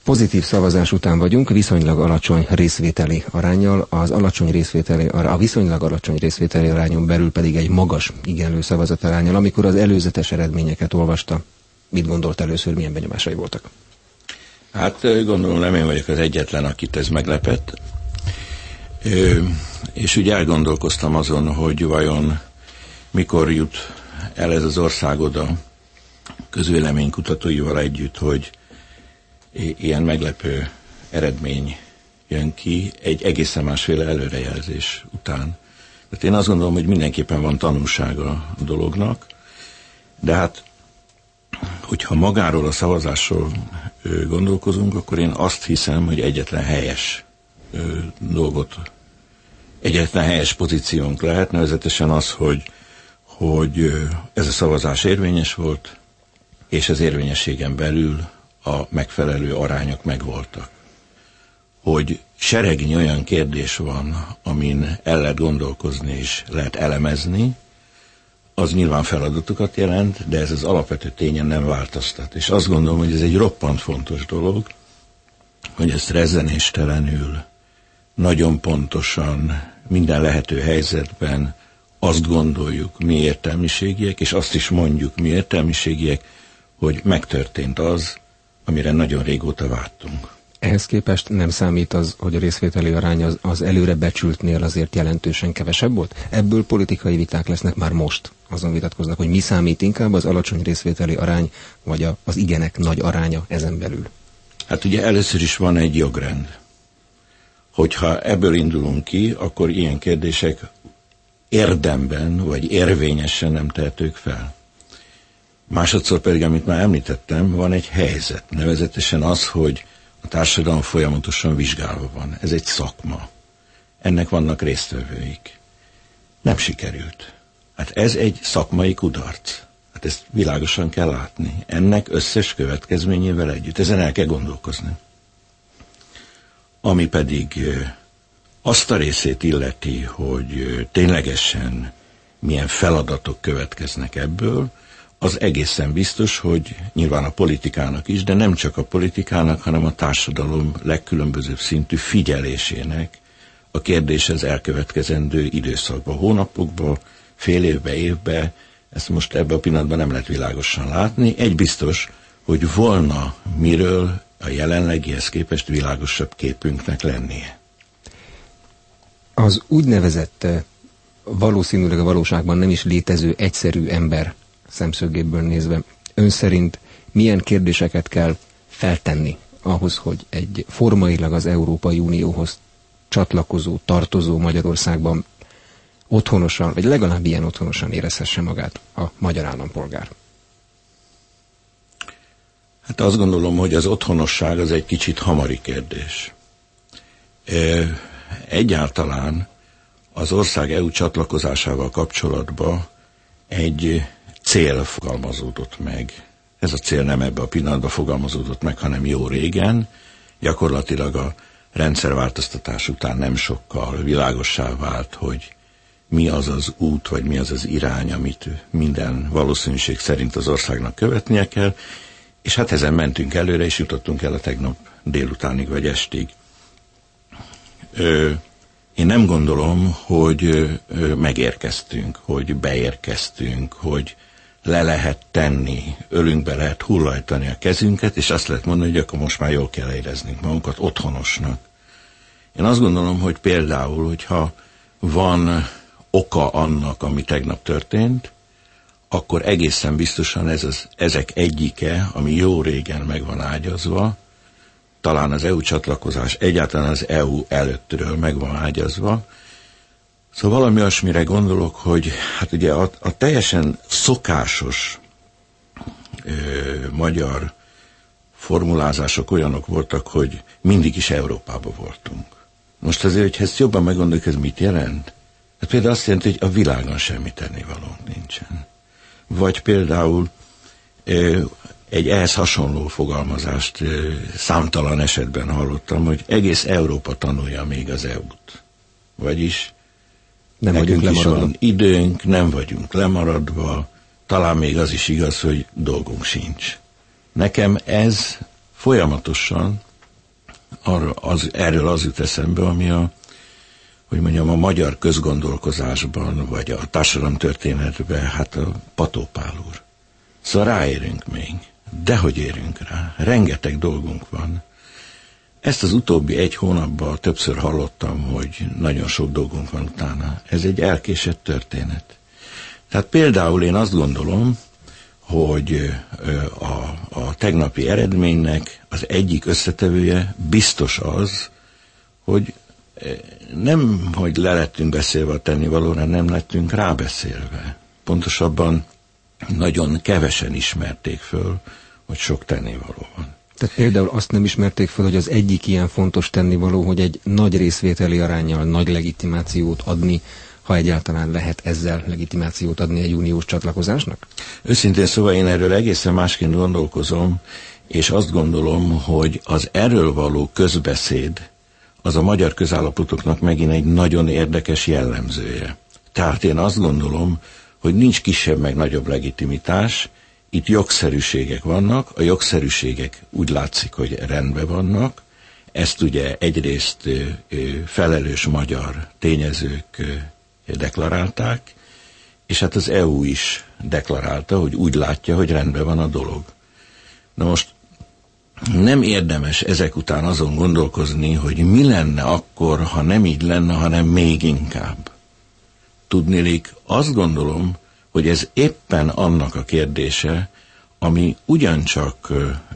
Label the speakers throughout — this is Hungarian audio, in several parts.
Speaker 1: Pozitív szavazás után vagyunk, viszonylag alacsony részvételi aránnyal, a viszonylag alacsony részvételi arányon belül pedig egy magas igenlő szavazataránnyal. Amikor az előzetes eredményeket olvasta, mit gondolt először, milyen benyomásai voltak?
Speaker 2: Hát gondolom nem én vagyok az egyetlen, akit ez meglepett. És úgy elgondolkoztam azon, hogy vajon mikor jut el ez az ország oda közvéleménykutatóival együtt, hogy ilyen meglepő eredmény jön ki egy egészen másféle előrejelzés után. Tehát én azt gondolom, hogy mindenképpen van tanulsága a dolognak, de hát, hogyha magáról a szavazásról gondolkozunk, akkor én azt hiszem, hogy egyetlen helyes pozíciónk lehet, nevezetesen az, hogy ez a szavazás érvényes volt, és az érvényességen belül a megfelelő arányok megvoltak. Hogy seregnyi olyan kérdés van, amin el lehet gondolkozni és lehet elemezni, az nyilván feladatokat jelent, de ez az alapvető tényen nem változtat. És azt gondolom, hogy ez egy roppant fontos dolog, hogy ezt rezzenéstelenül, nagyon pontosan, minden lehető helyzetben azt gondoljuk, mi értelmiségiek, és azt is mondjuk, mi értelmiségiek, hogy megtörtént az, amire nagyon régóta vártunk.
Speaker 1: Ehhez képest nem számít az, hogy a részvételi arány az előre becsültnél azért jelentősen kevesebb volt? Ebből politikai viták lesznek már most. Azon vitatkoznak, hogy mi számít inkább, az alacsony részvételi arány, vagy az igenek nagy aránya ezen belül.
Speaker 2: Hát ugye először is van egy jogrend. Hogyha ebből indulunk ki, akkor ilyen kérdések érdemben, vagy érvényesen nem tehetők fel. Másodszor pedig, amit már említettem, van egy helyzet. Nevezetesen az, hogy a társadalom folyamatosan vizsgálva van. Ez egy szakma. Ennek vannak résztvevőik. Nem sikerült. Hát ez egy szakmai kudarc. Hát ezt világosan kell látni. Ennek összes következményével együtt. Ezen el kell gondolkozni. Ami pedig azt a részét illeti, hogy ténylegesen milyen feladatok következnek ebből, az egészen biztos, hogy nyilván a politikának is, de nem csak a politikának, hanem a társadalom legkülönbözőbb szintű figyelésének a kérdéshez elkövetkezendő időszakban, hónapokban, fél évbe, évbe, ezt most ebben a pillanatban nem lehet világosan látni. Egy biztos, hogy volna miről a jelenlegihez képest világosabb képünknek lennie.
Speaker 1: Az úgynevezett valószínűleg a valóságban nem is létező egyszerű ember szemszögéből nézve, ön szerint milyen kérdéseket kell feltenni ahhoz, hogy egy formailag az Európai Unióhoz csatlakozó, tartozó Magyarországban otthonosan, vagy legalább ilyen otthonosan érezhesse magát a magyar állampolgár?
Speaker 2: Hát azt gondolom, hogy az otthonosság az egy kicsit hamari kérdés. Egyáltalán az ország EU csatlakozásával kapcsolatban egy cél fogalmazódott meg. Ez a cél nem ebbe a pillanatban fogalmazódott meg, hanem jó régen. Gyakorlatilag a rendszerváltoztatás után nem sokkal világossá vált, hogy mi az az út, vagy mi az az irány, amit minden valószínűség szerint az országnak követnie kell, és hát ezen mentünk előre, és jutottunk el a tegnap délutánig, vagy estig. Én nem gondolom, hogy megérkeztünk, hogy beérkeztünk, hogy le lehet tenni, ölünkbe lehet hullajtani a kezünket, és azt lehet mondani, hogy akkor most már jól kell éreznünk magunkat otthonosnak. Én azt gondolom, hogy például, hogyha van oka annak, ami tegnap történt, akkor egészen biztosan ezek egyike, ami jó régen meg van ágyazva, talán az EU csatlakozás egyáltalán az EU előttről meg van ágyazva. Szóval valami olyasmire gondolok, hogy hát ugye a teljesen szokásos magyar formulázások olyanok voltak, hogy mindig is Európában voltunk. Most azért, hogyha ezt jobban meggondoljuk, ez mit jelent? Hát például azt jelenti, hogy a világon semmi tennivalónk nincsen. Vagy például egy ehhez hasonló fogalmazást számtalan esetben hallottam, hogy egész Európa tanulja még az EU-t. Vagyis
Speaker 1: nem
Speaker 2: nekünk
Speaker 1: vagyunk
Speaker 2: is
Speaker 1: lemaradva.
Speaker 2: van időnk, nem vagyunk lemaradva, talán még az is igaz, hogy dolgunk sincs. Nekem ez folyamatosan erről az jut eszembe, ami a magyar közgondolkozásban, vagy a társadalomtörténetben, hát a Pató Pál úr. Szóval ráérünk még. Dehogy érünk rá. Rengeteg dolgunk van. Ezt az utóbbi 1 hónapban többször hallottam, hogy nagyon sok dolgunk van utána. Ez egy elkésett történet. Tehát például én azt gondolom, hogy a tegnapi eredménynek az egyik összetevője biztos az, hogy nem, hogy le lettünk beszélve a tennivalóra, nem lettünk rábeszélve. Pontosabban nagyon kevesen ismerték föl, hogy sok tennivaló van.
Speaker 1: Tehát például azt nem ismerték föl, hogy az egyik ilyen fontos tennivaló, hogy egy nagy részvételi aránnyal nagy legitimációt adni, ha egyáltalán lehet ezzel legitimációt adni egy uniós csatlakozásnak?
Speaker 2: Őszintén szóval én erről egészen másként gondolkozom, és azt gondolom, hogy az erről való közbeszéd az a magyar közállapotoknak megint egy nagyon érdekes jellemzője. Tehát én azt gondolom, hogy nincs kisebb meg nagyobb legitimitás, itt jogszerűségek vannak, a jogszerűségek úgy látszik, hogy rendben vannak, ezt ugye egyrészt felelős magyar tényezők deklarálták, és hát az EU is deklarálta, hogy úgy látja, hogy rendben van a dolog. Na most nem érdemes ezek után azon gondolkozni, hogy mi lenne akkor, ha nem így lenne, hanem még inkább. Tudniillik, azt gondolom, hogy ez éppen annak a kérdése, ami ugyancsak,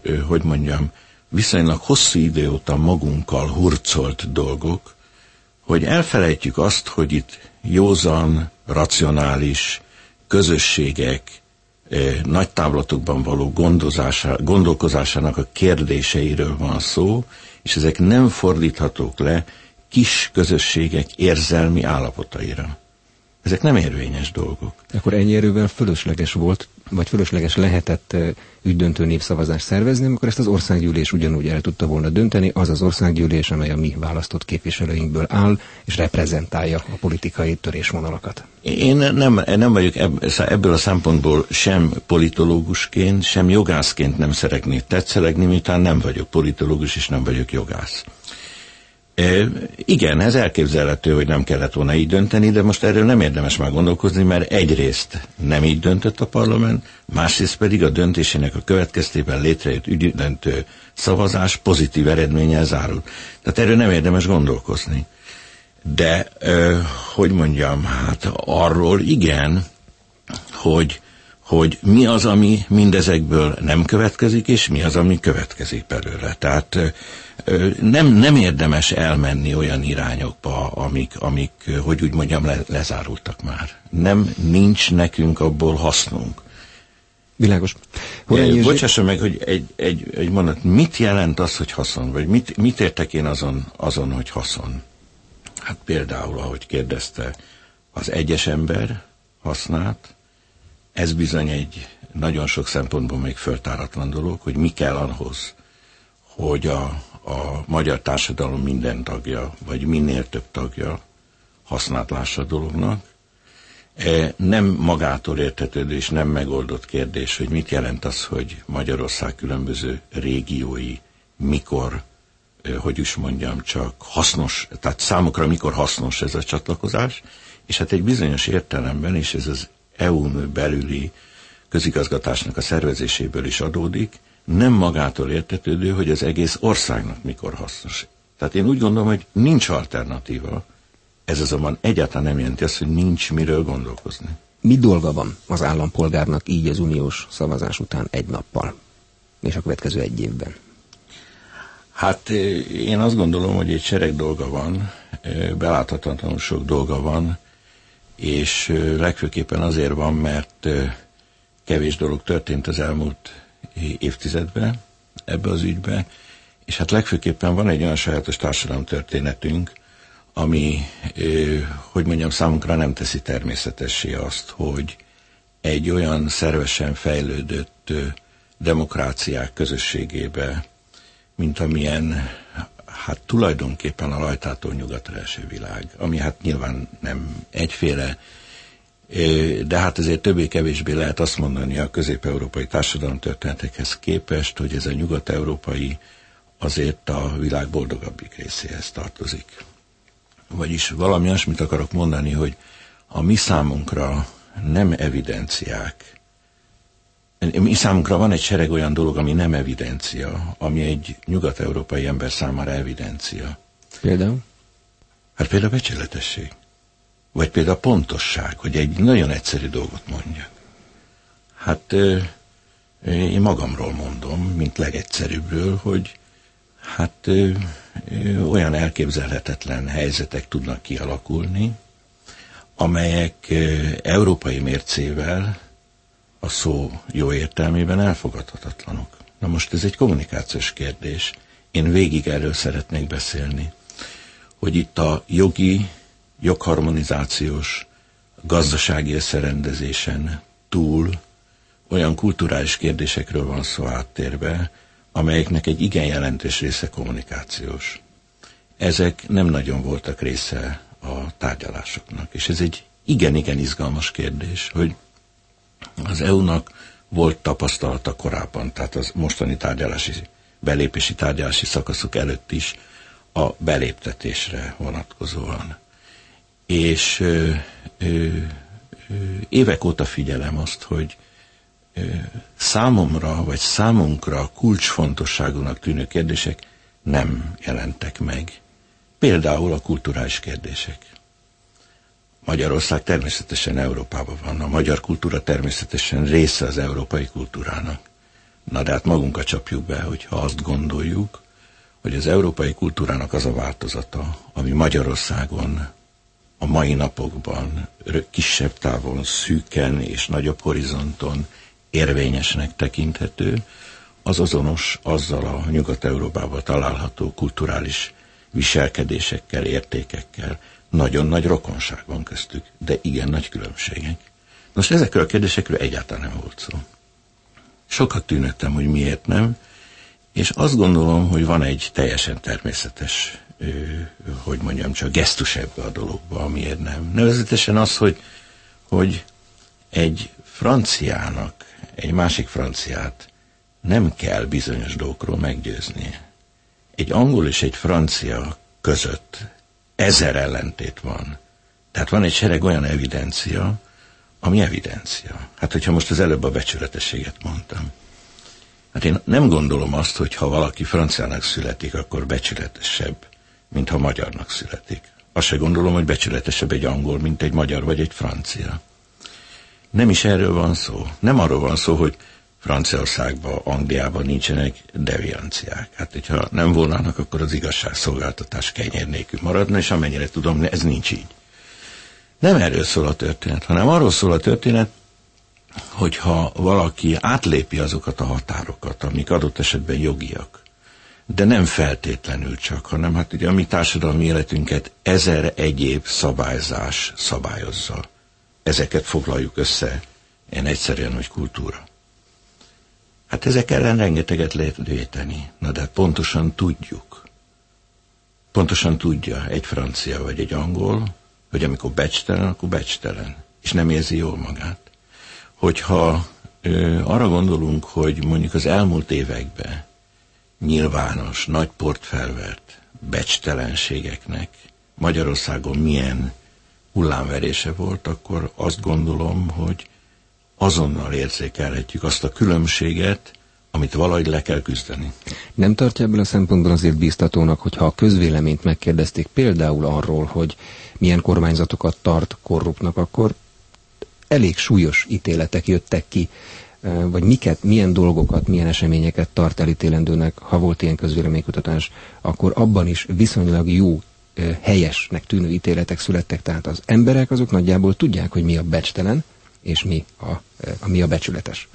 Speaker 2: viszonylag hosszú idő óta magunkkal hurcolt dolgok, hogy elfelejtjük azt, hogy itt józan, racionális közösségek nagy távlatokban való gondolkozásának a kérdéseiről van szó, és ezek nem fordíthatók le kis közösségek érzelmi állapotaira. Ezek nem érvényes dolgok.
Speaker 1: Akkor ennyi erővel fölösleges volt, vagy fölösleges lehetett ügydöntő népszavazást szervezni, amikor ezt az országgyűlés ugyanúgy el tudta volna dönteni, az az országgyűlés, amely a mi választott képviselőinkből áll, és reprezentálja a politikai törésvonalakat.
Speaker 2: Én nem vagyok ebből a szempontból sem politológusként, sem jogászként nem szeretnék tetszelegni, miután nem vagyok politológus, és nem vagyok jogász. Igen, ez elképzelhető, hogy nem kellett volna így dönteni, de most erről nem érdemes már gondolkozni, mert egyrészt nem így döntött a parlament, másrészt pedig a döntésének a következtében létrejött ügydöntő szavazás pozitív eredménnyel zárult. Tehát erről nem érdemes gondolkozni. De, hát arról igen, hogy mi az, ami mindezekből nem következik, és mi az, ami következik belőle. Tehát nem érdemes elmenni olyan irányokba, amik hogy úgy mondjam, lezárultak már. Nincs nekünk abból hasznunk.
Speaker 1: Világos.
Speaker 2: Bocsássa meg, hogy egy mondat, mit jelent az, hogy haszon? Vagy mit értek én azon, hogy haszon? Hát például, ahogy kérdezte, az egyes ember hasznát, ez bizony egy nagyon sok szempontból még föltáratlan dolog, hogy mi kell ahhoz, hogy a magyar társadalom minden tagja, vagy minél több tagja hasznát lássa a dolognak. Nem magától értetődő és nem megoldott kérdés, hogy mit jelent az, hogy Magyarország különböző régiói mikor, csak hasznos, tehát számukra mikor hasznos ez a csatlakozás, és hát egy bizonyos értelemben, és ez az EU-n belüli közigazgatásnak a szervezéséből is adódik, nem magától értetődő, hogy az egész országnak mikor hasznos. Tehát én úgy gondolom, hogy nincs alternatíva, ez azonban egyáltalán nem jelenti azt, hogy nincs miről gondolkozni.
Speaker 1: Mi dolga van az állampolgárnak így az uniós szavazás után egy nappal, és a következő egy évben?
Speaker 2: Hát én azt gondolom, hogy egy sereg dolga van, beláthatatlanul sok dolga van, és legfőképpen azért van, mert kevés dolog történt az elmúlt évtizedben ebbe az ügybe, és hát legfőképpen van egy olyan sajátos társadalomtörténetünk, ami, számunkra nem teszi természetessé azt, hogy egy olyan szervesen fejlődött demokráciák közösségébe, mint amilyen hát tulajdonképpen a rajtától nyugatra eső világ, ami hát nyilván nem egyféle, de hát azért többé-kevésbé lehet azt mondani a közép-európai társadalomtörténetekhez képest, hogy ez a nyugat-európai azért a világ boldogabbik részéhez tartozik. Vagyis valami olyasmit akarok mondani, hogy a mi számunkra nem evidenciák. Mi számunkra van egy sereg olyan dolog, ami nem evidencia, ami egy nyugat-európai ember számára evidencia.
Speaker 1: Például?
Speaker 2: Hát például a becsületesség. Vagy például a pontosság, hogy egy nagyon egyszerű dolgot mondjak. Hát én magamról mondom, mint legegyszerűbbről, hogy hát olyan elképzelhetetlen helyzetek tudnak kialakulni, amelyek európai mércével a szó jó értelmében elfogadhatatlanok. Na most ez egy kommunikációs kérdés. Én végig erről szeretnék beszélni, hogy itt a jogharmonizációs, gazdasági összerendezésen túl olyan kulturális kérdésekről van szó áttérve, amelyeknek egy igen jelentős része kommunikációs. Ezek nem nagyon voltak része a tárgyalásoknak, és ez egy igen-igen izgalmas kérdés, hogy az EU-nak volt tapasztalata korábban, tehát az mostani belépési tárgyalási szakaszok előtt is a beléptetésre vonatkozóan. És évek óta figyelem azt, hogy számomra, vagy számunkra kulcsfontosságúnak tűnő kérdések nem jelentek meg. Például a kulturális kérdések. Magyarország természetesen Európában van, a magyar kultúra természetesen része az európai kultúrának. Na de hát magunkat csapjuk be, hogyha azt gondoljuk, hogy az európai kultúrának az a változata, ami Magyarországon a mai napokban kisebb távon, szűken és nagyobb horizonton érvényesnek tekinthető, az azonos azzal a Nyugat-Európában található kulturális viselkedésekkel, értékekkel. Nagyon nagy rokonság van köztük, de igen nagy különbségek. Most ezekről a kérdésekről egyáltalán nem volt szó. Sokat tűnődtem, hogy miért nem, és azt gondolom, hogy van egy teljesen természetes, hogy mondjam, csak gesztus ebbe a dologba, amiért nem. Nevezetesen az, hogy egy franciának egy másik franciát nem kell bizonyos dolgokról meggyőznie. Egy angol és egy francia között 1000 ellentét van. Tehát van egy sereg olyan evidencia, ami evidencia. Hát, hogyha most az előbb a becsületességet mondtam. Hát én nem gondolom azt, hogy ha valaki franciának születik, akkor becsületesebb, mint ha magyarnak születik. Azt se gondolom, hogy becsületesebb egy angol, mint egy magyar vagy egy francia. Nem is erről van szó. Nem arról van szó, hogy Franciaországban, Angliában nincsenek devianciák. Hát, hogyha nem volnának, akkor az igazságszolgáltatás kenyér nélkül maradna, és amennyire tudom, ez nincs így. Nem erről szól a történet, hanem arról szól a történet, hogyha valaki átlépi azokat a határokat, amik adott esetben jogiak, de nem feltétlenül csak, hanem hát ugye a mi társadalmi életünket 1000 egyéb szabályzás szabályozza. Ezeket foglaljuk össze, ilyen egyszerűen, hogy kultúra. Hát ezek ellen rengeteget lehet véteni. Na de pontosan tudjuk. Pontosan tudja egy francia vagy egy angol, hogy amikor becstelen, akkor becstelen. És nem érzi jól magát. Hogyha arra gondolunk, hogy mondjuk az elmúlt években nyilvános, nagy port felvert becstelenségeknek Magyarországon milyen hullámverése volt, akkor azt gondolom, hogy azonnal érzékelhetjük azt a különbséget, amit valahogy le kell küzdeni.
Speaker 1: Nem tartja ebből a szempontból azért bíztatónak, hogyha a közvéleményt megkérdezték például arról, hogy milyen kormányzatokat tart korruptnak, akkor elég súlyos ítéletek jöttek ki, vagy milyen dolgokat, milyen eseményeket tart elítélendőnek, ha volt ilyen közvéleménykutatás, akkor abban is viszonylag jó, helyesnek tűnő ítéletek születtek, tehát az emberek azok nagyjából tudják, hogy mi a becstelen, és mi a becsületes.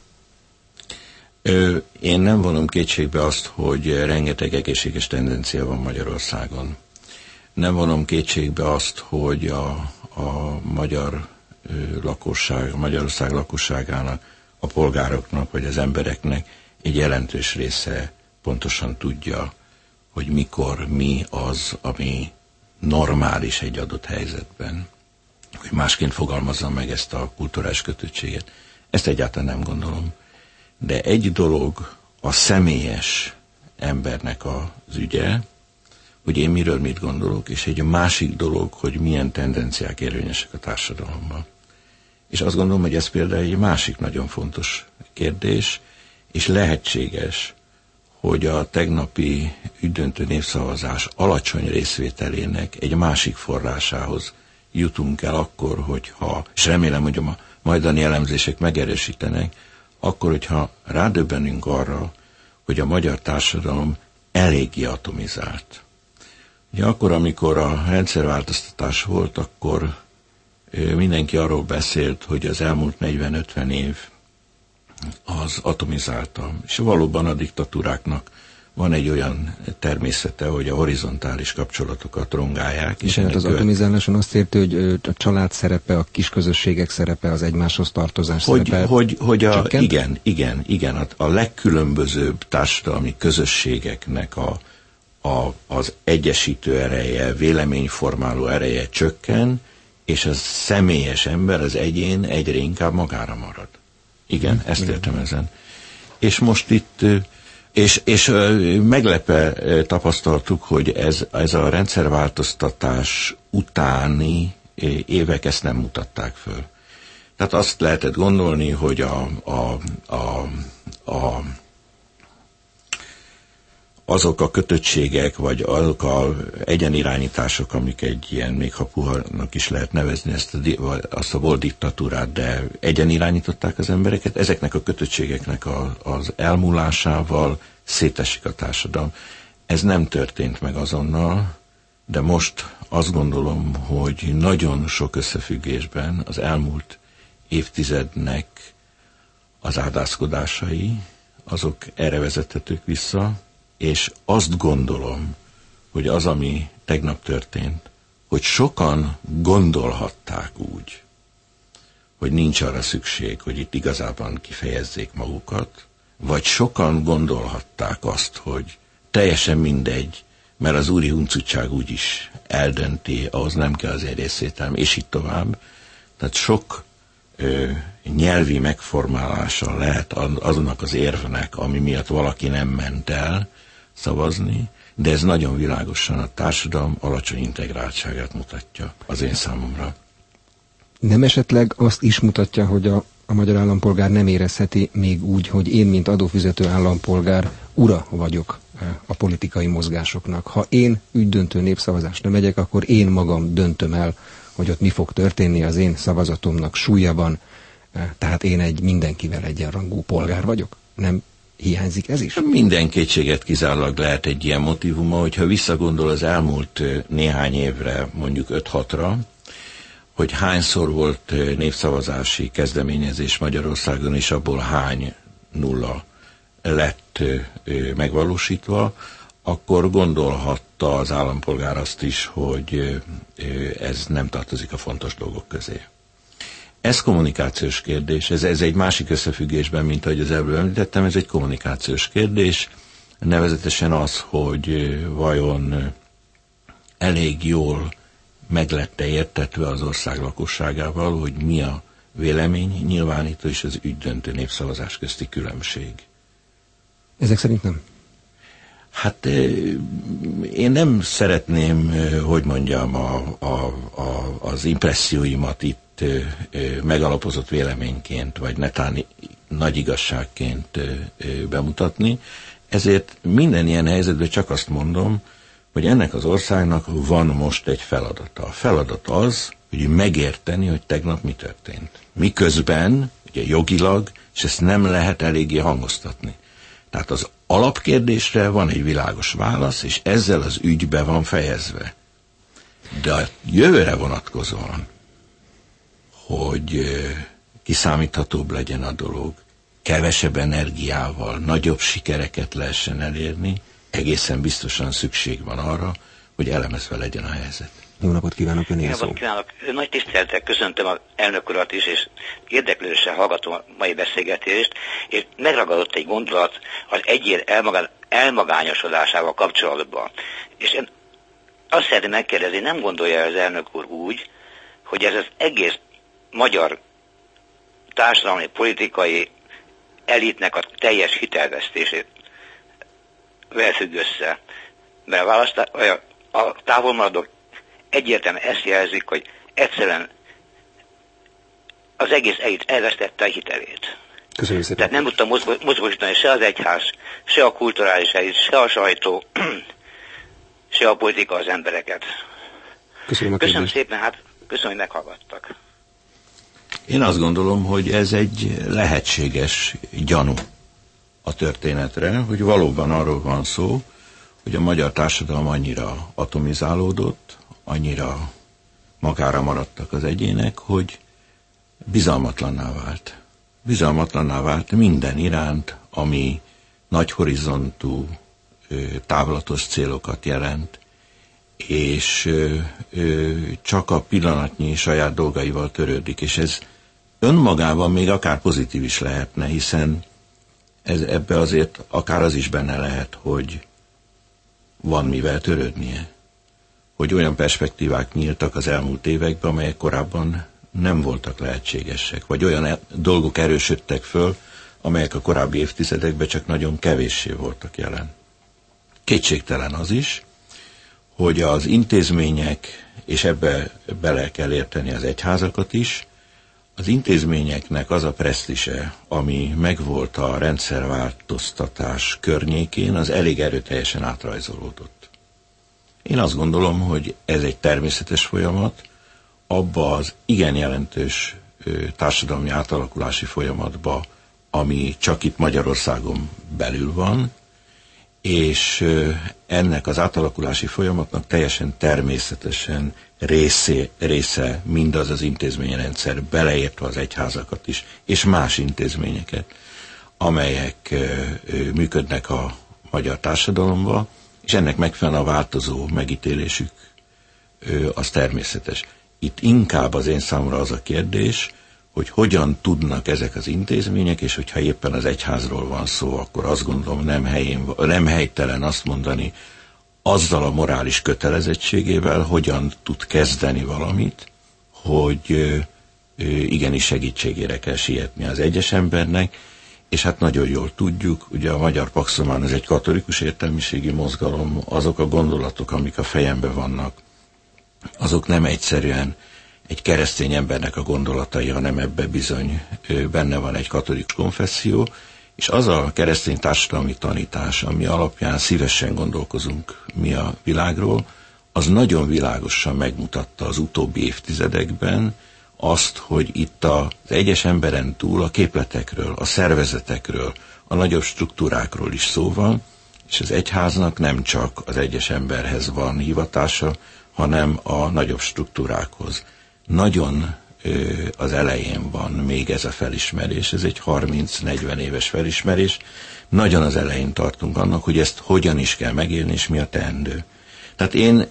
Speaker 2: Én nem vonom kétségbe azt, hogy rengeteg egészséges tendencia van Magyarországon. Nem vonom kétségbe azt, hogy a magyar lakosság, a Magyarország lakosságának, a polgároknak, vagy az embereknek egy jelentős része pontosan tudja, hogy mikor mi az, ami normális egy adott helyzetben. Hogy másként fogalmazzam meg ezt a kulturális kötöttséget. Ezt egyáltalán nem gondolom. De egy dolog a személyes embernek az ügye, hogy én miről mit gondolok, és egy másik dolog, hogy milyen tendenciák érvényesek a társadalomban. És azt gondolom, hogy ez például egy másik nagyon fontos kérdés, és lehetséges, hogy a tegnapi ügydöntő népszavazás alacsony részvételének egy másik forrásához jutunk el akkor, hogyha, és remélem, hogy a majdani elemzések megerősítenek, akkor, hogyha rádöbbenünk arra, hogy a magyar társadalom eléggé atomizált. Ugye akkor, amikor a rendszerváltoztatás volt, akkor mindenki arról beszélt, hogy az elmúlt 40-50 év az atomizálta. És valóban a diktatúráknak van egy olyan természete, hogy a horizontális kapcsolatokat rongálják.
Speaker 1: És hát az atomizáláson azt érti, hogy a család szerepe, a kisközösségek szerepe, az egymáshoz tartozás szerepe
Speaker 2: igen, a legkülönbözőbb társadalmi közösségeknek az egyesítő ereje, véleményformáló ereje csökken, és a személyes ember, az egyén egyre inkább magára marad. Igen, ezt értem ezen. És most itt, és meglepve tapasztaltuk, hogy ez a rendszerváltoztatás utáni évek ezt nem mutatták föl. Tehát azt lehetett gondolni, hogy azok a kötöttségek, vagy azok a egyenirányítások, amik egy ilyen, még ha puharnak is lehet nevezni azt a volt diktatúrát, de egyenirányították az embereket, ezeknek a kötöttségeknek az elmúlásával szétesik a társadalom. Ez nem történt meg azonnal, de most azt gondolom, hogy nagyon sok összefüggésben az elmúlt évtizednek az áldáskodásai, azok erre vezethetők vissza, és azt gondolom, hogy az, ami tegnap történt, hogy sokan gondolhatták úgy, hogy nincs arra szükség, hogy itt igazában kifejezzék magukat, vagy sokan gondolhatták azt, hogy teljesen mindegy, mert az úri huncutság úgyis eldönti, ahhoz nem kell az részvételem, és így tovább. Tehát sok nyelvi megformálása lehet azonnak az érvnek, ami miatt valaki nem ment el szavazni, de ez nagyon világosan a társadalom alacsony integráltságát mutatja az én számomra.
Speaker 1: Nem esetleg azt is mutatja, hogy a magyar állampolgár nem érezheti még úgy, hogy én, mint adófizető állampolgár ura vagyok a politikai mozgásoknak. Ha én ügydöntő népszavazásra megyek, akkor én magam döntöm el, hogy ott mi fog történni, az én szavazatomnak súlya van, tehát én egy mindenkivel egyenrangú polgár vagyok. Nem hiányzik ez is?
Speaker 2: Minden kétséget kizárólag lehet egy ilyen motívuma, hogyha visszagondol az elmúlt néhány évre, mondjuk 5-6-ra, hogy hányszor volt népszavazási kezdeményezés Magyarországon, és abból hány nulla lett megvalósítva, akkor gondolhatta az állampolgár azt is, hogy ez nem tartozik a fontos dolgok közé. Ez kommunikációs kérdés, ez egy másik összefüggésben, mint ahogy az előbb említettem, ez egy kommunikációs kérdés, nevezetesen az, hogy vajon elég jól meg lett-e értetve az ország lakosságával, hogy mi a vélemény nyilvánító és az ügydöntő népszavazás közti különbség.
Speaker 1: Ezek szerint nem?
Speaker 2: Hát én nem szeretném, hogy mondjam, az impresszióimat itt megalapozott véleményként, vagy netán nagy igazságként bemutatni, ezért minden ilyen helyzetben csak azt mondom, hogy ennek az országnak van most egy feladata. A feladat az, hogy megérteni, hogy tegnap mi történt. Miközben, ugye jogilag, és ezt nem lehet eléggé hangoztatni. Tehát az alapkérdésre van egy világos válasz, és ezzel az ügybe van fejezve. De a jövőre vonatkozóan, hogy kiszámíthatóbb legyen a dolog, kevesebb energiával, nagyobb sikereket lehessen elérni, egészen biztosan szükség van arra, hogy elemezve legyen a helyzet.
Speaker 1: Jó napot kívánok, Önél
Speaker 3: szó. Jó napot kívánok. Nagy tisztelettel köszöntöm az elnök urat is, és érdeklődésen hallgatom a mai beszélgetést, és megragadott egy gondolat az egyén elmagányosodásával kapcsolatban. És én azt szeretném megkérdezni, nem gondolja az elnök úr úgy, hogy ez az egész magyar társadalmi, politikai elitnek a teljes hitelvesztését vele függ össze. Mert a távolmaradók egyértelműen ezt jelzik, hogy egyszerűen az egész elit elvesztette a hitelét.
Speaker 1: Köszönjük szépen.
Speaker 3: Tehát nem tudta mozgósítani se az egyház, se a kulturális elit, se a sajtó, se a politika az embereket. Köszönöm szépen, köszönöm, hogy meghallgattak.
Speaker 2: Én azt gondolom, hogy ez egy lehetséges gyanú a történetre, hogy valóban arról van szó, hogy a magyar társadalom annyira atomizálódott, annyira magára maradtak az egyének, hogy bizalmatlanná vált. Bizalmatlanná vált minden iránt, ami nagy horizontú, távlatos célokat jelent, és csak a pillanatnyi saját dolgaival törődik, és ez önmagában még akár pozitív is lehetne, hiszen ebbe azért akár az is benne lehet, hogy van mivel törődnie. Hogy olyan perspektívák nyíltak az elmúlt években, amelyek korábban nem voltak lehetségesek, vagy olyan dolgok erősödtek föl, amelyek a korábbi évtizedekben csak nagyon kevéssé voltak jelen. Kétségtelen az is, hogy az intézmények, és ebbe bele kell érteni az egyházakat is, az intézményeknek az a presztízse, ami megvolt a rendszerváltoztatás környékén, az elég erőteljesen átrajzolódott. Én azt gondolom, hogy ez egy természetes folyamat, abba az igen jelentős társadalmi átalakulási folyamatba, ami csak itt Magyarországon belül van, és ennek az átalakulási folyamatnak teljesen természetesen része mindaz az intézményrendszer, beleértve az egyházakat is, és más intézményeket, amelyek működnek a magyar társadalomban, és ennek megfelelően a változó megítélésük az természetes. Itt inkább az én számomra az a kérdés, hogy hogyan tudnak ezek az intézmények, és hogyha éppen az egyházról van szó, akkor azt gondolom nem helytelen azt mondani, azzal a morális kötelezettségével hogyan tud kezdeni valamit, hogy igenis segítségére kell sietni az egyes embernek, és hát nagyon jól tudjuk, ugye a Magyar Pax Romana ez egy katolikus értelmiségi mozgalom, azok a gondolatok, amik a fejemben vannak, azok nem egyszerűen egy keresztény embernek a gondolatai, hanem ebbe bizony benne van egy katolikus konfesszió, és az a keresztény társadalmi tanítás, ami alapján szívesen gondolkozunk mi a világról, az nagyon világosan megmutatta az utóbbi évtizedekben azt, hogy itt az egyes emberen túl a képletekről, a szervezetekről, a nagyobb struktúrákról is szó van, és az egyháznak nem csak az egyes emberhez van hivatása, hanem a nagyobb struktúrákhoz. Nagyon az elején van még ez a felismerés, ez egy 30-40 éves felismerés, nagyon az elején tartunk annak, hogy ezt hogyan is kell megélni, és mi a teendő. Tehát én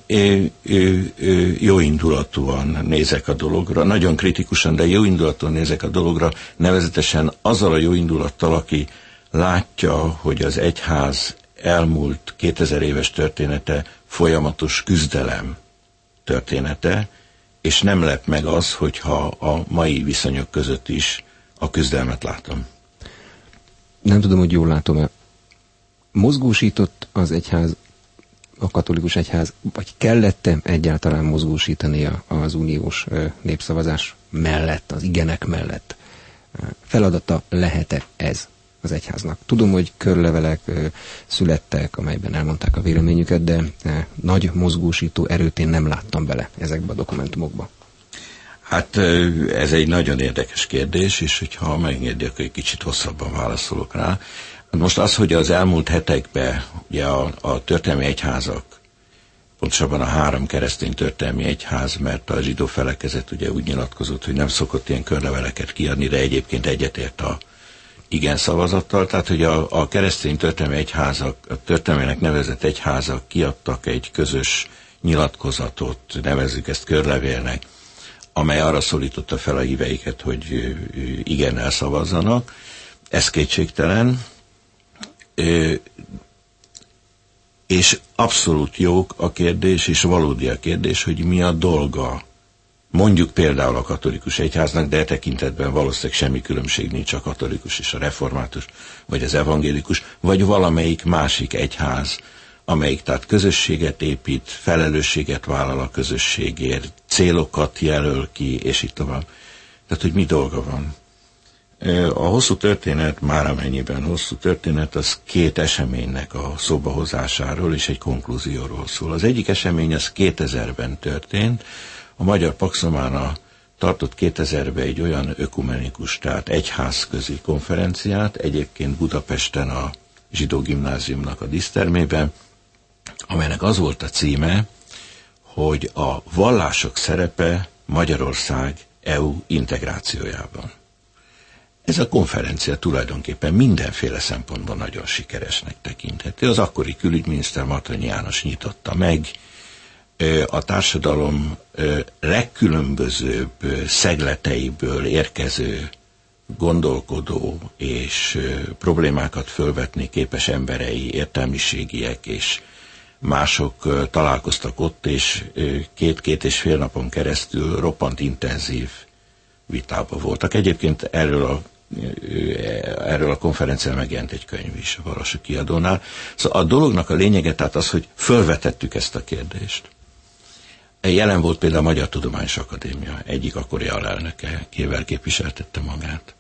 Speaker 2: jóindulatúan nézek a dologra, nagyon kritikusan, de jóindulatúan nézek a dologra, nevezetesen azzal a jóindulattal, aki látja, hogy az egyház elmúlt 2000 éves története folyamatos küzdelem története, és nem lep meg az, hogyha a mai viszonyok között is a küzdelmet látom.
Speaker 1: Nem tudom, hogy jól látom-e. Mozgósított az egyház, a katolikus egyház, vagy kellett-e egyáltalán mozgósítania az uniós népszavazás mellett, az igenek mellett? Feladata lehet-e ez az egyháznak? Tudom, hogy körlevelek születtek, amelyben elmondták a véleményüket, de nagy mozgósító erőt én nem láttam bele ezekbe a dokumentumokba.
Speaker 2: Hát ez egy nagyon érdekes kérdés, és hogyha megengedi, akkor egy kicsit hosszabban válaszolok rá. Most az, hogy az elmúlt hetekben ugye a történelmi egyházak, pontosabban a 3 keresztény történelmi egyház, mert a zsidó felekezet ugye úgy nyilatkozott, hogy nem szokott ilyen körleveleket kiadni, de egyébként egyetért a igen szavazattal, tehát hogy a keresztény történelmi egyházak, a történelmének nevezett egyházak kiadtak egy közös nyilatkozatot, nevezzük ezt körlevélnek, amely arra szólította fel a híveiket, hogy igennel szavazzanak. Ez kétségtelen, és abszolút jó a kérdés, és valódi a kérdés, hogy mi a dolga mondjuk például a katolikus egyháznak, de e tekintetben valószínűleg semmi különbség nincs a katolikus és a református, vagy az evangélikus, vagy valamelyik másik egyház, amelyik tehát közösséget épít, felelősséget vállal a közösségért, célokat jelöl ki, és így tovább. Tehát, hogy mi dolga van. A hosszú történet, már amennyiben hosszú történet, az két eseménynek a szóbahozásáról és egy konklúzióról szól. Az egyik esemény az 2000-ben történt, a Magyar Pax Romana tartott 2000-ben egy olyan ökumenikus, tehát egyházközi konferenciát, egyébként Budapesten a Zsidó Gimnáziumnak a dísztermében, amelynek az volt a címe, hogy a vallások szerepe Magyarország EU integrációjában. Ez a konferencia tulajdonképpen mindenféle szempontból nagyon sikeresnek tekinthető. Az akkori külügyminiszter Matony János nyitotta meg, a társadalom legkülönbözőbb szegleteiből érkező, gondolkodó és problémákat fölvetni képes emberei, értelmiségiek és mások találkoztak ott, és két és fél napon keresztül roppant intenzív vitában voltak. Egyébként erről a konferencián megjelent egy könyv is a Valasi Kiadónál. Szóval a dolognak a lényege tehát az, hogy fölvetettük ezt a kérdést. Jelen volt például a Magyar Tudományos Akadémia egyik akkori alelnöke, kivel képviseltette magát.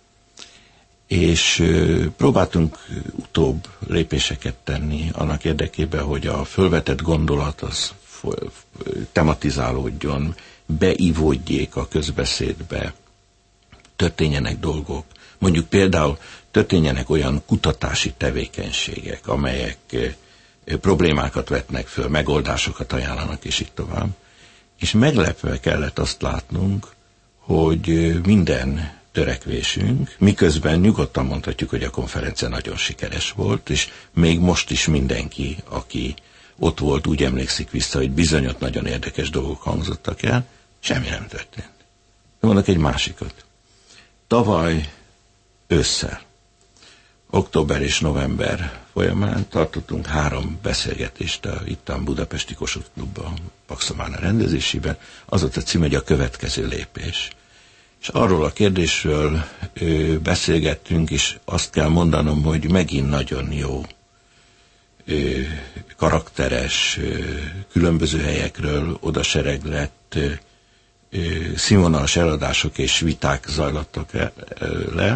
Speaker 2: És próbáltunk utóbb lépéseket tenni annak érdekében, hogy a fölvetett gondolat az tematizálódjon, beivódjék a közbeszédbe, történjenek dolgok. Mondjuk például történjenek olyan kutatási tevékenységek, amelyek problémákat vetnek föl, megoldásokat ajánlanak, és így tovább. És meglepve kellett azt látnunk, hogy minden törekvésünk, miközben nyugodtan mondhatjuk, hogy a konferencia nagyon sikeres volt, és még most is mindenki, aki ott volt, úgy emlékszik vissza, hogy bizonyos nagyon érdekes dolgok hangzottak el, semmi nem történt. Mondok egy másikat. Tavaly ősszel, október és november folyamán tartottunk 3 beszélgetést itt a Budapesti Kossuth Klubban, Pax Romana rendezésében. Az volt a cím, hogy a következő lépés. És arról a kérdésről beszélgettünk, és azt kell mondanom, hogy megint nagyon jó, karakteres, különböző helyekről odasereglett, színvonalas eladások és viták zajlottak le.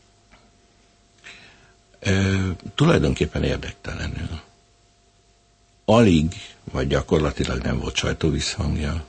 Speaker 2: Tulajdonképpen érdektelenül. Alig, vagy gyakorlatilag nem volt sajtóvízhangja,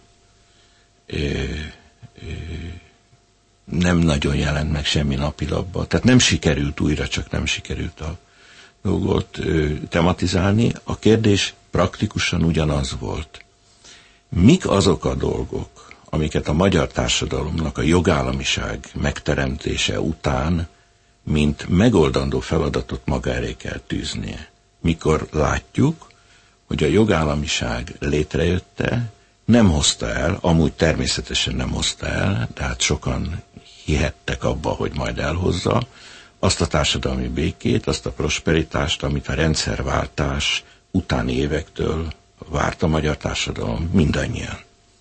Speaker 2: nem nagyon jelent meg semmi napilapba, tehát nem sikerült újra, csak nem sikerült a dolgot tematizálni. A kérdés praktikusan ugyanaz volt. Mik azok a dolgok, amiket a magyar társadalomnak a jogállamiság megteremtése után, mint megoldandó feladatot maga elé kell tűznie. Mikor látjuk, hogy a jogállamiság létrejötte, nem hozta el, amúgy természetesen nem hozta el, tehát sokan hihettek abba, hogy majd elhozza, azt a társadalmi békét, azt a prosperitást, amit a rendszerváltás utáni évektől várt a magyar társadalom, mindannyian.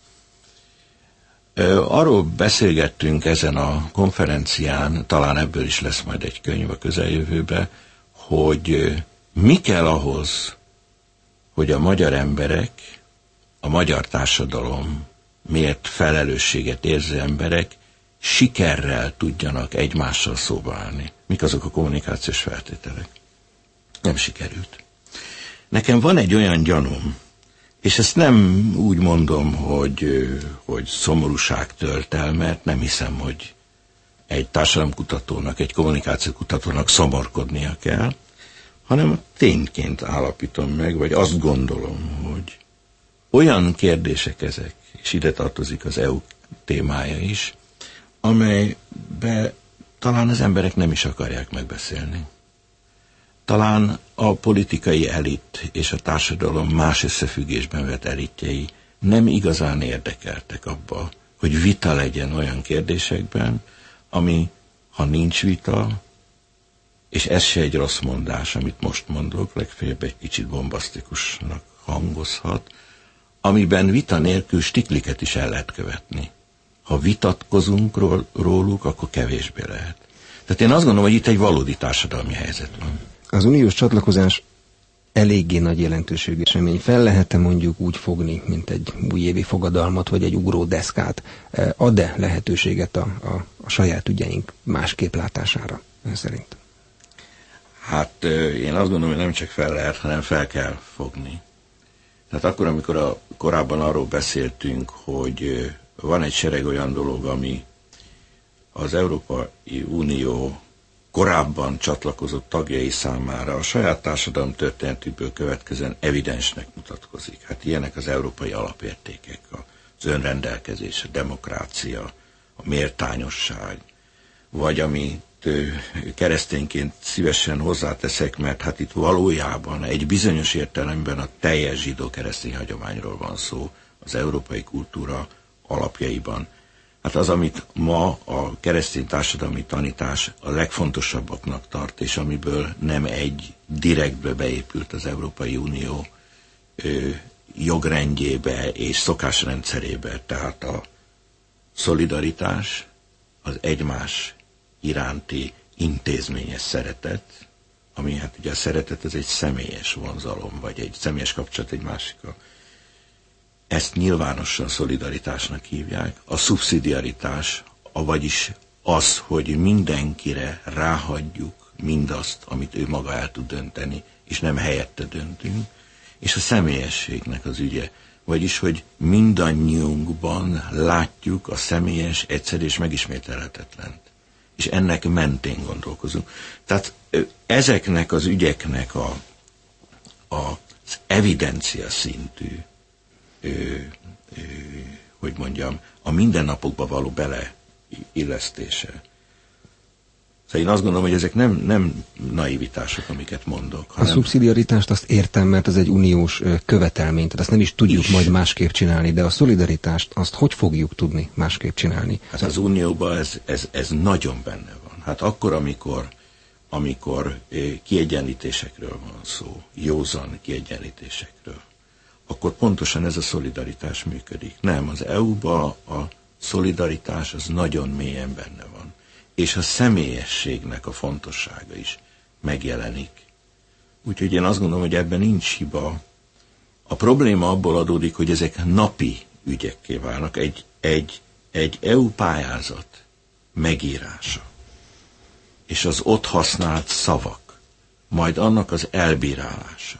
Speaker 2: Arról beszélgettünk ezen a konferencián, talán ebből is lesz majd egy könyv a közeljövőbe, hogy mi kell ahhoz, hogy a magyar emberek, a magyar társadalom miért felelősséget érző emberek sikerrel tudjanak egymással szóba állni. Mik azok a kommunikációs feltételek? Nem sikerült. Nekem van egy olyan gyanúm, és ezt nem úgy mondom, hogy szomorúság tölt el, mert nem hiszem, hogy egy társadalomkutatónak, egy kommunikációkutatónak szomorkodnia kell, hanem tényként állapítom meg, vagy azt gondolom, hogy olyan kérdések ezek, és ide tartozik az EU témája is, amelybe talán az emberek nem is akarják megbeszélni. Talán a politikai elit és a társadalom más összefüggésben vett elitjei nem igazán érdekeltek abba, hogy vita legyen olyan kérdésekben, ami, ha nincs vita, és ez se egy rossz mondás, amit most mondok, legfeljebb egy kicsit bombasztikusnak hangozhat, amiben vita nélkül stikliket is el lehet követni. ha vitatkozunk róluk, akkor kevésbé lehet. Tehát én azt gondolom, hogy itt egy valódi társadalmi helyzet van.
Speaker 1: Az uniós csatlakozás eléggé nagy jelentőségű esemény. Fel lehet-e mondjuk úgy fogni, mint egy újévi fogadalmat, vagy egy ugródeszkát? Ad-e lehetőséget a saját ügyeink másképp látására, ön szerint?
Speaker 2: Hát én azt gondolom, hogy nem csak fel lehet, hanem fel kell fogni. Tehát akkor, amikor korábban arról beszéltünk, hogy van egy sereg olyan dolog, ami az Európai Unió korábban csatlakozott tagjai számára a saját társadalom történetükből következően evidensnek mutatkozik. Hát ilyenek az európai alapértékek, az önrendelkezés, a demokrácia, a méltányosság, vagy amit keresztényként szívesen hozzáteszek, mert hát itt valójában egy bizonyos értelemben a teljes zsidó-keresztény hagyományról van szó az európai kultúra alapjaiban. Hát az, amit ma a keresztény társadalmi tanítás a legfontosabbaknak tart, és amiből nem egy direktbe beépült az Európai Unió jogrendjébe és szokásrendszerébe, tehát a szolidaritás, az egymás iránti intézményes szeretet, ami hát ugye a szeretet ez egy személyes vonzalom, vagy egy személyes kapcsolat egy másikkal. Ezt nyilvánosan szolidaritásnak hívják. A szubszidiaritás, vagyis az, hogy mindenkire ráhagyjuk mindazt, amit ő maga el tud dönteni, és nem helyette döntünk, és a személyességnek az ügye, vagyis, hogy mindannyiunkban látjuk a személyes, egyszerű és megismételhetetlent. És ennek mentén gondolkozunk. Tehát ezeknek az ügyeknek az evidencia szintű, hogy mondjam, a mindennapokba való beleillesztése. Szóval én azt gondolom, hogy ezek nem naivitások, amiket mondok.
Speaker 1: Hanem... A szubszidiaritást azt értem, mert ez egy uniós követelmény, tehát azt nem is tudjuk majd másképp csinálni, de a szolidaritást azt hogy fogjuk tudni másképp csinálni?
Speaker 2: Hát az unióban ez nagyon benne van. Hát akkor, amikor kiegyenlítésekről van szó, józan kiegyenlítésekről, akkor pontosan ez a szolidaritás működik. Nem, az EU-ban a szolidaritás az nagyon mélyen benne van. És a személyességnek a fontossága is megjelenik. Úgyhogy én azt gondolom, hogy ebben nincs hiba. A probléma abból adódik, hogy ezek napi ügyekké válnak. Egy EU pályázat megírása, és az ott használt szavak, majd annak az elbírálása,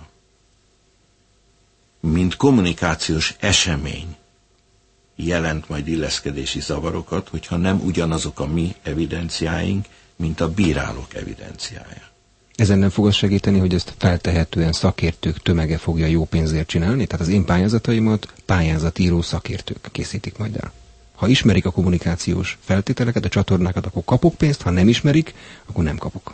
Speaker 2: mint kommunikációs esemény jelent majd illeszkedési zavarokat, hogyha nem ugyanazok a mi evidenciáink, mint a bírálók evidenciája.
Speaker 1: Ezen nem fog az segíteni, hogy ezt feltehetően szakértők tömege fogja jó pénzért csinálni? Tehát az én pályázataimat pályázatíró szakértők készítik majd el. Ha ismerik a kommunikációs feltételeket, a csatornákat, akkor kapok pénzt, ha nem ismerik, akkor nem kapok.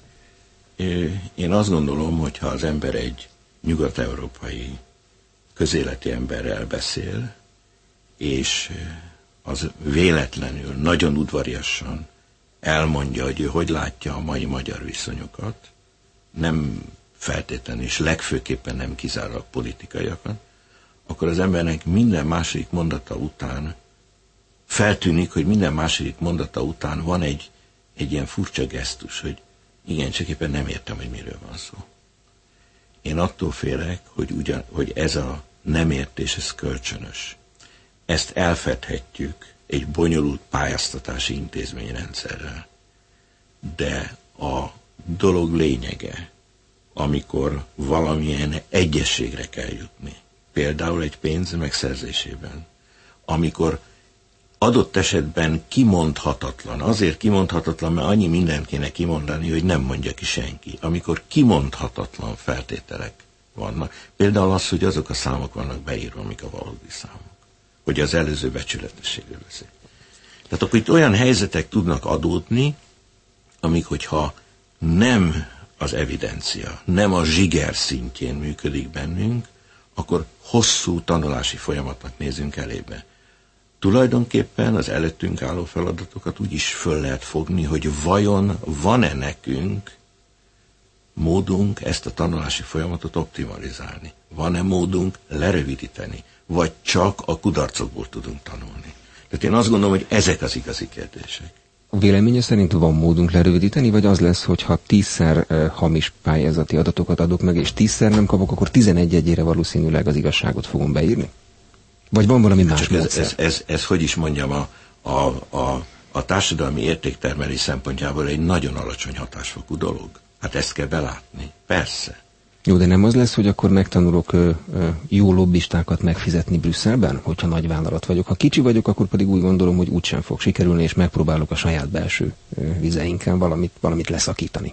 Speaker 2: Én azt gondolom, hogy ha az ember egy nyugat-európai közéleti emberrel beszél, és az véletlenül, nagyon udvariasan elmondja, hogy ő hogy látja a mai magyar viszonyokat, nem feltétlenül és legfőképpen nem kizárólag politikaiakat, akkor az embernek minden második mondata után feltűnik, hogy minden második mondata után van egy ilyen furcsa gesztus, hogy igen, csak éppen nem értem, hogy miről van szó. Én attól félek, hogy ez a nem értés, ez kölcsönös. Ezt elfedhetjük egy bonyolult pályáztatási intézményrendszerrel. De a dolog lényege, amikor valamilyen egyességre kell jutni, például egy pénz megszerzésében, amikor adott esetben kimondhatatlan, azért kimondhatatlan, mert annyi mindent kéne kimondani, hogy nem mondja ki senki. Amikor kimondhatatlan feltételek vannak, például az, hogy azok a számok vannak beírva, amik a valódi számok, hogy az előző becsületességről beszél. Tehát akkor itt olyan helyzetek tudnak adódni, amik, hogyha nem az evidencia, nem a zsiger szintjén működik bennünk, akkor hosszú tanulási folyamatnak nézünk elébe. Tulajdonképpen az előttünk álló feladatokat úgy is föl lehet fogni, hogy vajon van-e nekünk módunk ezt a tanulási folyamatot optimalizálni? Van-e módunk lerövidíteni? Vagy csak a kudarcokból tudunk tanulni? Tehát én azt gondolom, hogy ezek az igazi kérdések.
Speaker 1: A véleménye szerint van módunk lerövidíteni, vagy az lesz, hogy ha 10-szer hamis pályázati adatokat adok meg, és 10-szer nem kapok, akkor 11-egyére valószínűleg az igazságot fogom beírni? Vagy van valami más módszer?
Speaker 2: Ez hogy is mondjam, a társadalmi értéktermelés szempontjából egy nagyon alacsony hatásfokú dolog. Hát ezt kell belátni. Persze.
Speaker 1: Jó, de nem az lesz, hogy akkor megtanulok jó lobbistákat megfizetni Brüsszelben, hogyha nagy vállalat vagyok. Ha kicsi vagyok, akkor pedig úgy gondolom, hogy úgysem fog sikerülni, és megpróbálok a saját belső vizeinken valamit leszakítani.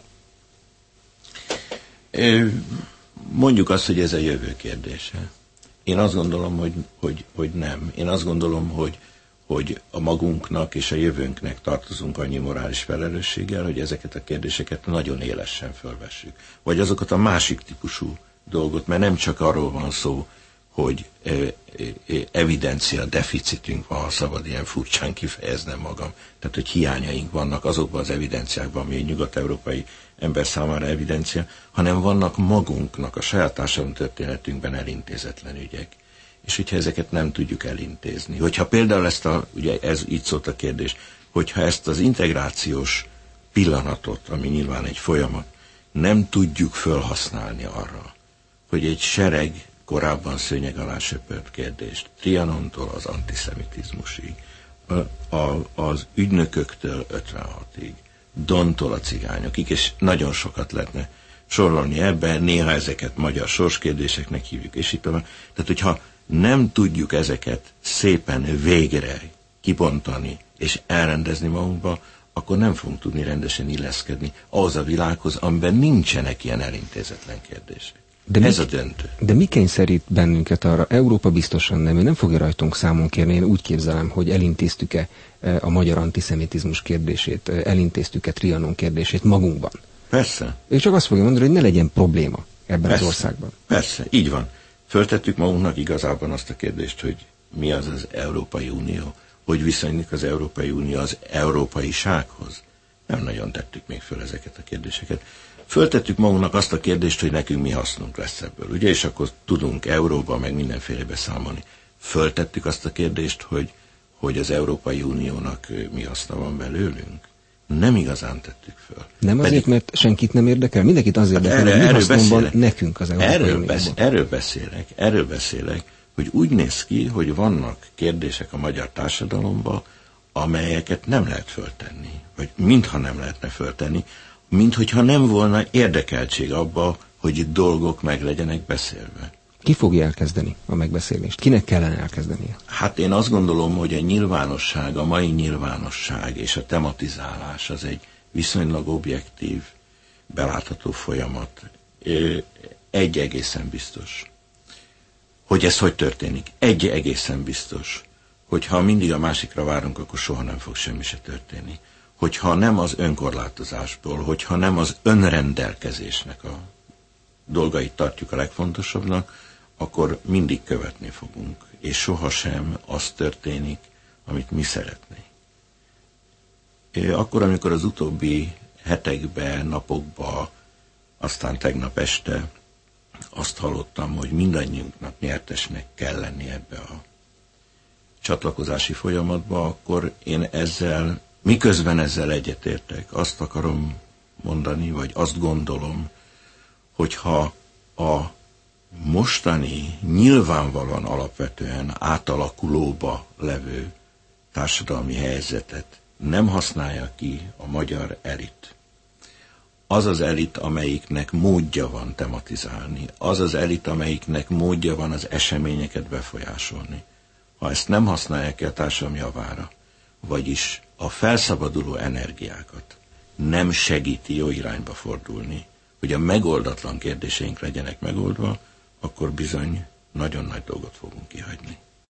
Speaker 2: Mondjuk azt, hogy ez a jövő kérdése. Én azt gondolom, hogy nem. Én azt gondolom, hogy a magunknak és a jövőnknek tartozunk annyi morális felelősséggel, hogy ezeket a kérdéseket nagyon élesen fölvessük. Vagy azokat a másik típusú dolgot, mert nem csak arról van szó, hogy evidencia deficitünk van, ha szabad ilyen furcsán kifejeznem magam. Tehát, hogy hiányaink vannak azokban az evidenciákban, ami egy nyugat-európai ember számára evidencia, hanem vannak magunknak, a saját társadalmi történetünkben elintézetlen ügyek. És hogyha ezeket nem tudjuk elintézni. Hogyha például ugye ez így szólt a kérdés, hogyha ezt az integrációs pillanatot, ami nyilván egy folyamat, nem tudjuk felhasználni arra, hogy egy sereg korábban szőnyeg alá söpört kérdést, Trianontól az antiszemitizmusig, az ügynököktől 56-ig, Dontól a cigányokig, és nagyon sokat lehetne sorolni ebben, néha ezeket magyar sorskérdéseknek hívjuk, és itt van. Tehát, hogyha nem tudjuk ezeket szépen végre kibontani és elrendezni magunkba, akkor nem fogunk tudni rendesen illeszkedni ahhoz a világhoz, amiben nincsenek ilyen elintézetlen kérdések. Ez a döntő.
Speaker 1: De mi kényszerít bennünket arra? Európa biztosan nem, ő nem fogja rajtunk számon kérni. Én úgy képzelem, hogy elintéztük-e a magyar antiszemitizmus kérdését, elintéztük-e Trianon kérdését magunkban.
Speaker 2: Persze.
Speaker 1: Ő csak azt fogja mondani, hogy ne legyen probléma ebben az országban.
Speaker 2: Persze, így van. Föltettük magunknak igazából azt a kérdést, hogy mi az az Európai Unió, hogy viszonylik az Európai Unió az európaisághoz. Nem nagyon tettük még föl ezeket a kérdéseket. Föltettük magunknak azt a kérdést, hogy nekünk mi hasznunk lesz ebből, ugye, és akkor tudunk euróba, meg mindenféle beszámolni. Föltettük azt a kérdést, hogy az Európai Uniónak mi haszna van belőlünk. Nem igazán tettük föl.
Speaker 1: Nem azért, mert senkit nem érdekel? Mindenkit az érdekel, hogy mi hasznom van nekünk az Európai Unióban.
Speaker 2: Erről beszélek, hogy úgy néz ki, hogy vannak kérdések a magyar társadalomban, amelyeket nem lehet föltenni, vagy mintha nem lehetne föltenni, minthogyha nem volna érdekeltség abba, hogy dolgok meg legyenek beszélve.
Speaker 1: Ki fogja elkezdeni a megbeszélést? Kinek kellene elkezdenie?
Speaker 2: Hát én azt gondolom, hogy a nyilvánosság, a mai nyilvánosság és a tematizálás az egy viszonylag objektív, belátható folyamat. Egy egészen biztos. Hogy ez hogy történik? Egy egészen biztos. Hogyha mindig a másikra várunk, akkor soha nem fog semmi se történni. Hogyha nem az önkorlátozásból, hogyha nem az önrendelkezésnek a dolgait tartjuk a legfontosabbnak, akkor mindig követni fogunk, és sohasem az történik, amit mi szeretnénk. Akkor, amikor az utóbbi hetekben, napokban, aztán tegnap este azt hallottam, hogy mindannyiunknak nyertesnek kell lenni ebbe a csatlakozási folyamatba, akkor én miközben ezzel egyetértek, azt akarom mondani, vagy azt gondolom, hogyha a mostani nyilvánvalóan alapvetően átalakulóba levő társadalmi helyzetet nem használja ki a magyar elit. Az az elit, amelyiknek módja van tematizálni, az az elit, amelyiknek módja van az eseményeket befolyásolni. Ha ezt nem használják ki a társadalom javára, vagyis a felszabaduló energiákat nem segíti jó irányba fordulni, hogy a megoldatlan kérdéseink legyenek megoldva, akkor bizony nagyon nagy dolgot fogunk kihagyni.